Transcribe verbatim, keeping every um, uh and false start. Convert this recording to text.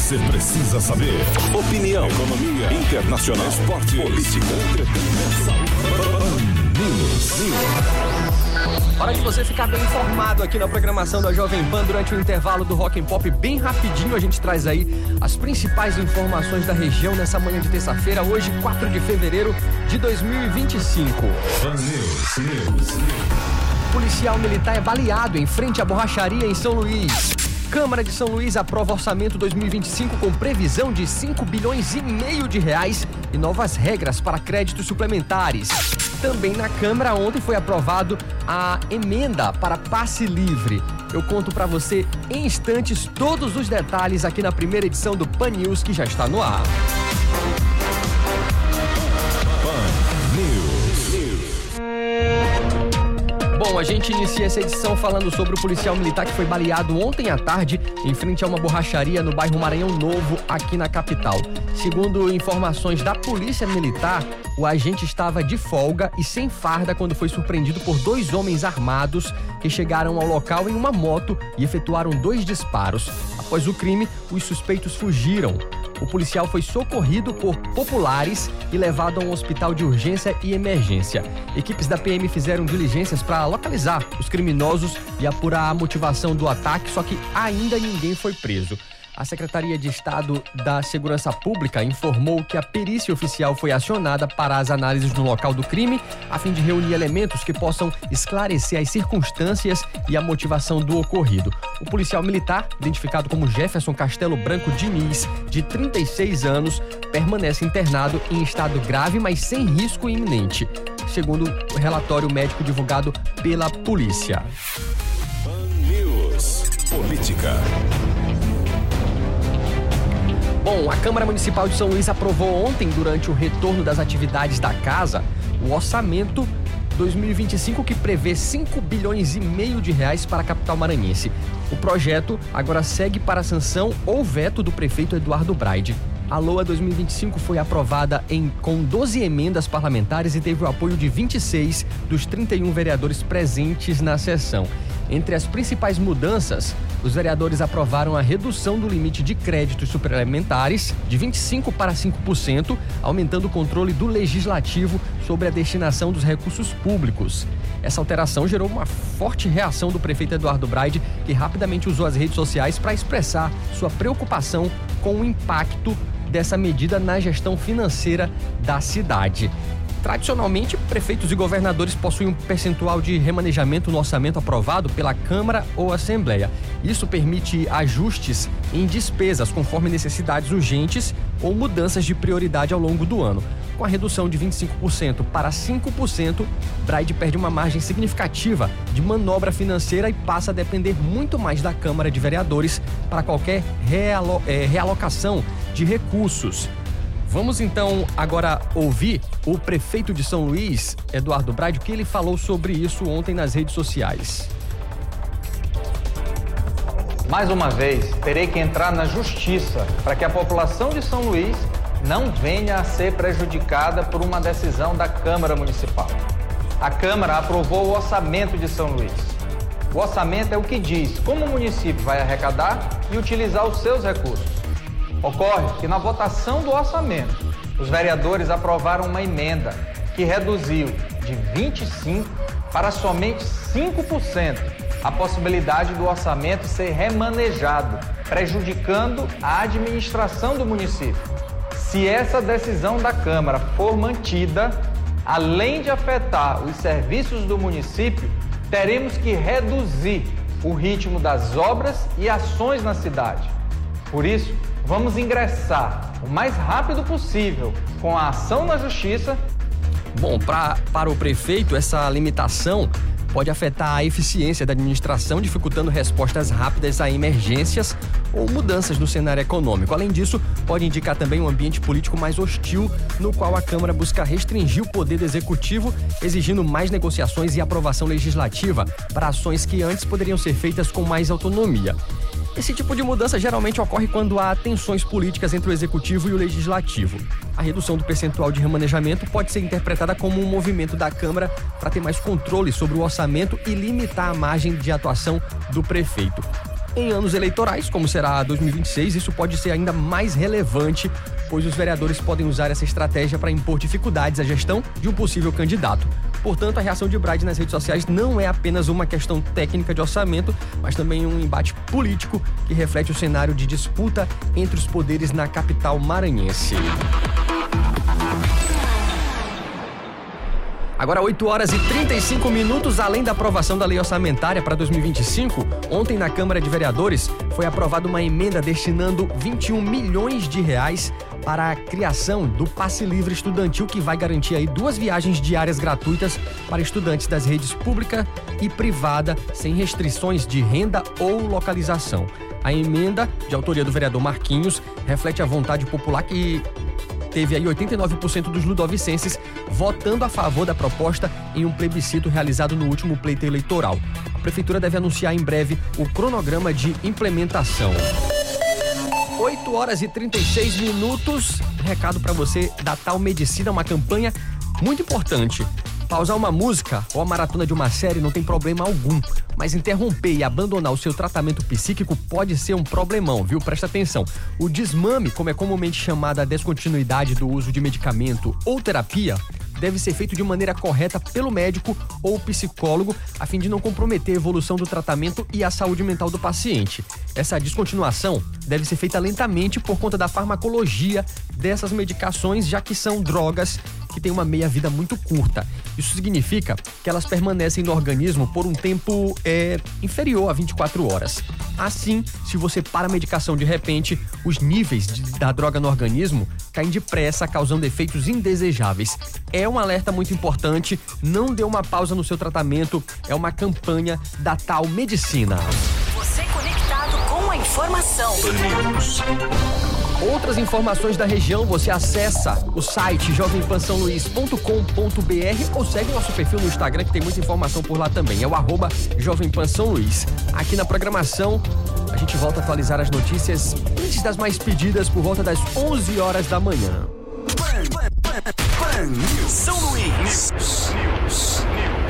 você precisa saber. Opinião, economia, internacional, esporte, política, News. Hora de você ficar bem informado aqui na programação da Jovem Pan durante o intervalo do Rock and Pop. Bem rapidinho a gente traz aí as principais informações da região nessa manhã de terça-feira, hoje, quatro de fevereiro de dois mil e vinte e cinco. Pan News, News. Policial militar é baleado em frente à borracharia em São Luís. Câmara de São Luís aprova orçamento dois mil e vinte e cinco com previsão de cinco bilhões e meio de reais e novas regras para créditos suplementares. Também na Câmara ontem foi aprovado a emenda para passe livre. Eu conto para você em instantes todos os detalhes aqui na primeira edição do Pan News, que já está no ar. Pan News. Bom, a gente inicia essa edição falando sobre o policial militar que foi baleado ontem à tarde em frente a uma borracharia no bairro Maranhão Novo, aqui na capital. Segundo informações da Polícia Militar, o agente estava de folga e sem farda quando foi surpreendido por dois homens armados que chegaram ao local em uma moto e efetuaram dois disparos. Após o crime, os suspeitos fugiram. O policial foi socorrido por populares e levado a um hospital de urgência e emergência. Equipes da P M fizeram diligências para localizar os criminosos e apurar a motivação do ataque, só que ainda ninguém foi preso. A Secretaria de Estado da Segurança Pública informou que a perícia oficial foi acionada para as análises no local do crime, a fim de reunir elementos que possam esclarecer as circunstâncias e a motivação do ocorrido. O policial militar, identificado como Jefferson Castelo Branco Diniz, de trinta e seis anos, permanece internado em estado grave, mas sem risco iminente, segundo o relatório médico divulgado pela polícia. Pan News. Política. Bom, a Câmara Municipal de São Luís aprovou ontem, durante o retorno das atividades da casa, o orçamento dois mil e vinte e cinco, que prevê cinco bilhões e meio de reais para a capital maranhense. O projeto agora segue para a sanção ou veto do prefeito Eduardo Braide. A L O A dois mil e vinte e cinco foi aprovada em, com doze emendas parlamentares e teve o apoio de vinte e seis dos trinta e um vereadores presentes na sessão. Entre as principais mudanças, os vereadores aprovaram a redução do limite de créditos suplementares de vinte e cinco por cento para cinco por cento, aumentando o controle do legislativo sobre a destinação dos recursos públicos. Essa alteração gerou uma forte reação do prefeito Eduardo Braide, que rapidamente usou as redes sociais para expressar sua preocupação com o impacto dessa medida na gestão financeira da cidade. Tradicionalmente, prefeitos e governadores possuem um percentual de remanejamento no orçamento aprovado pela Câmara ou Assembleia. Isso permite ajustes em despesas conforme necessidades urgentes ou mudanças de prioridade ao longo do ano. Com a redução de vinte e cinco por cento para cinco por cento, Braide perde uma margem significativa de manobra financeira e passa a depender muito mais da Câmara de Vereadores para qualquer realo- é, realocação de recursos. Vamos então agora ouvir o prefeito de São Luís, Eduardo Braide, o que ele falou sobre isso ontem nas redes sociais. Mais uma vez, terei que entrar na justiça para que a população de São Luís não venha a ser prejudicada por uma decisão da Câmara Municipal. A Câmara aprovou o orçamento de São Luís. O orçamento é o que diz como o município vai arrecadar e utilizar os seus recursos. Ocorre que na votação do orçamento, os vereadores aprovaram uma emenda que reduziu de vinte e cinco por cento para somente cinco por cento a possibilidade do orçamento ser remanejado, prejudicando a administração do município. Se essa decisão da Câmara for mantida, além de afetar os serviços do município, teremos que reduzir o ritmo das obras e ações na cidade. Por isso, vamos ingressar o mais rápido possível com a ação na justiça. Bom, pra, para o prefeito, essa limitação pode afetar a eficiência da administração, dificultando respostas rápidas a emergências ou mudanças no cenário econômico. Além disso, pode indicar também um ambiente político mais hostil, no qual a Câmara busca restringir o poder do Executivo, exigindo mais negociações e aprovação legislativa para ações que antes poderiam ser feitas com mais autonomia. Esse tipo de mudança geralmente ocorre quando há tensões políticas entre o Executivo e o Legislativo. A redução do percentual de remanejamento pode ser interpretada como um movimento da Câmara para ter mais controle sobre o orçamento e limitar a margem de atuação do prefeito. Em anos eleitorais, como será dois mil e vinte e seis, isso pode ser ainda mais relevante, pois os vereadores podem usar essa estratégia para impor dificuldades à gestão de um possível candidato. Portanto, a reação de Braide nas redes sociais não é apenas uma questão técnica de orçamento, mas também um embate político que reflete o cenário de disputa entre os poderes na capital maranhense. Agora, oito horas e trinta e cinco minutos, além da aprovação da lei orçamentária para dois mil e vinte e cinco, ontem na Câmara de Vereadores foi aprovada uma emenda destinando vinte e um milhões de reais para a criação do passe livre estudantil, que vai garantir aí duas viagens diárias gratuitas para estudantes das redes pública e privada, sem restrições de renda ou localização. A emenda, de autoria do vereador Marquinhos, reflete a vontade popular que teve aí oitenta e nove por cento dos ludovicenses votando a favor da proposta em um plebiscito realizado no último pleito eleitoral. A prefeitura deve anunciar em breve o cronograma de implementação. oito horas e trinta e seis minutos. Recado para você da Tal Medicina, uma campanha muito importante. Pausar uma música ou a maratona de uma série não tem problema algum, mas interromper e abandonar o seu tratamento psíquico pode ser um problemão, viu? Presta atenção. O desmame, como é comumente chamada a descontinuidade do uso de medicamento ou terapia, deve ser feito de maneira correta pelo médico ou psicólogo, a fim de não comprometer a evolução do tratamento e a saúde mental do paciente. Essa descontinuação deve ser feita lentamente por conta da farmacologia dessas medicações, já que são drogas que têm uma meia-vida muito curta. Isso significa que elas permanecem no organismo por um tempo é, inferior a vinte e quatro horas. Assim, se você para a medicação de repente, os níveis de, da droga no organismo caem depressa, causando efeitos indesejáveis. É um alerta muito importante, não dê uma pausa no seu tratamento, é uma campanha da Tal Medicina. Você conectado com a informação. Outras informações da região, você acessa o site jovem pan são luís ponto com ponto b r ou segue nosso perfil no Instagram, que tem muita informação por lá também. É o arroba Jovem Pan São Luís. Aqui na programação, a gente volta a atualizar as notícias antes das mais pedidas, por volta das onze horas da manhã. Pan, Pan, Pan, Pan News. São Luís.